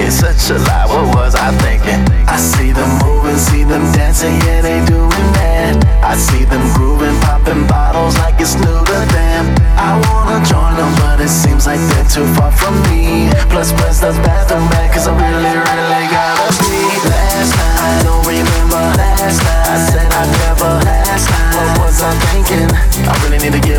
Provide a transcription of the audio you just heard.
it's such a lie, what was I thinking? I see them moving, see them dancing, yeah, they doing that. I see them grooving, popping bottles like it's new to them. I wanna join them, but it seems like they're too far from me. Plus, where's the bathroom at? Cause I really, really gotta be. Last night, I don't remember last night. I said I'd never last night. What was I thinking? I really need to get